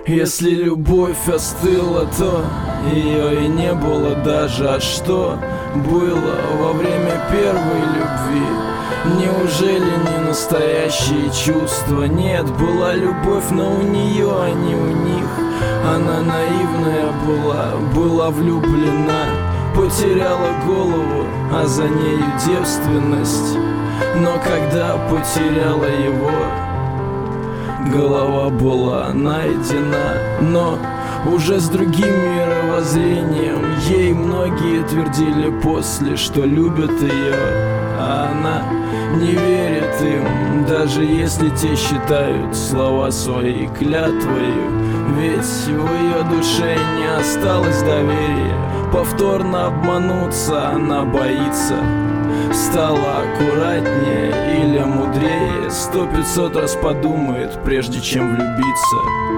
Если любовь остыла, то ее и не было даже. А что было во время первой любви? Неужели не настоящие чувства? Нет, была любовь, но у нее, а не у них. Она наивная была влюблена, потеряла голову, а за нею девственность. Но когда потеряла его, голова была найдена, но уже с другим мировоззрением. Ей многие твердили после, что любят ее, а она не верит им, даже если те считают слова свои клятвою. Ведь в ее душе не осталось доверия, повторно обмануться она боится. Стала аккуратнее или мудрее, 100-500 раз подумает, прежде чем влюбиться.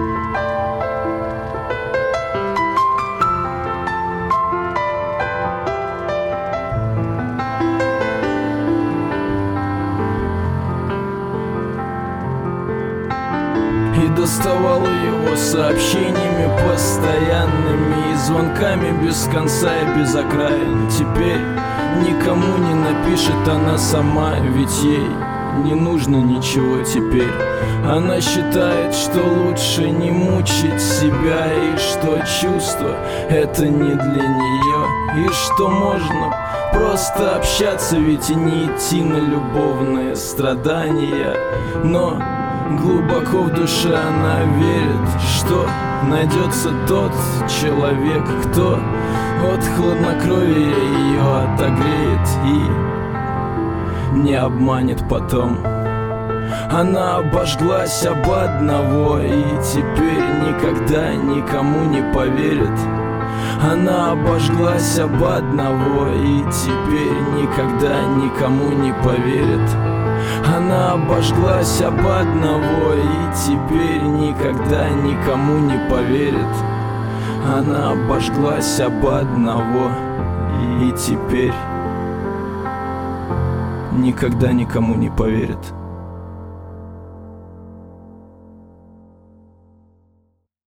И доставала его сообщениями постоянными и звонками без конца и без окраин. Теперь никому не напишет она сама, ведь ей не нужно ничего теперь. Она считает, что лучше не мучить себя, и что чувство это не для нее, и что можно просто общаться, ведь и не идти на любовные страдания. Но глубоко в душе она верит, что найдется тот человек, кто от хладнокровия ее отогреет и не обманет потом. Она обожглась об одного и теперь никогда никому не поверит. Она обожглась об одного и теперь никогда никому не поверит. Она обожглась об одного и теперь никогда никому не поверит. Она обожглась об одного и теперь никогда никому не поверит.